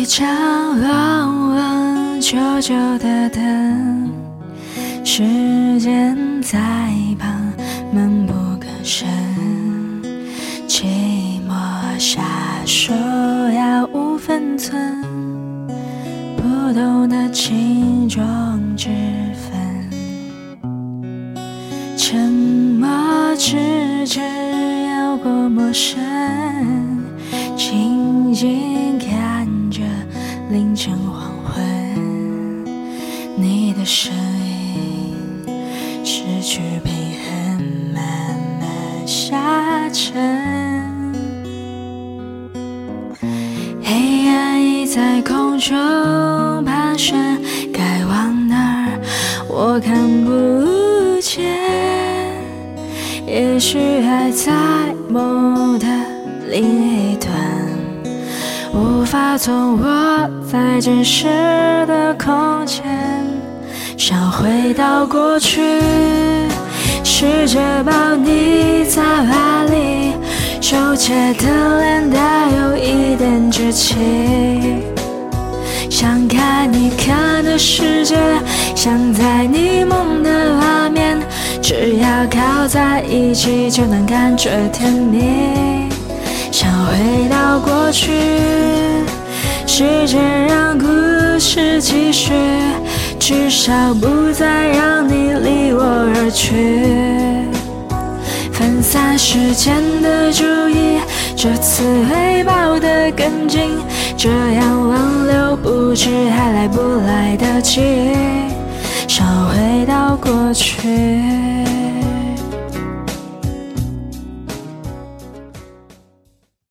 张望望久久的灯，时间在旁闷不吭声，寂寞下手要无分寸，不懂得轻重之分，沉默咫尺要过陌生，静静看着凌晨黄昏，你的声音失去平衡，慢慢下沉，黑暗已在空中盘旋，该往哪儿我看不见，也许还在梦的另一端，无法从我在真实的空间想回到过去，试着抱你在怀里，羞怯的脸带有一点稚气，想看你看的世界，想在你梦的画面，只要靠在一起就能感觉甜蜜，想回到过去，试着让故事继续，至少不再让你离我而去，分散时间的注意，这次会抱得更紧，这样挽留不知还来不来得及，想回到过去。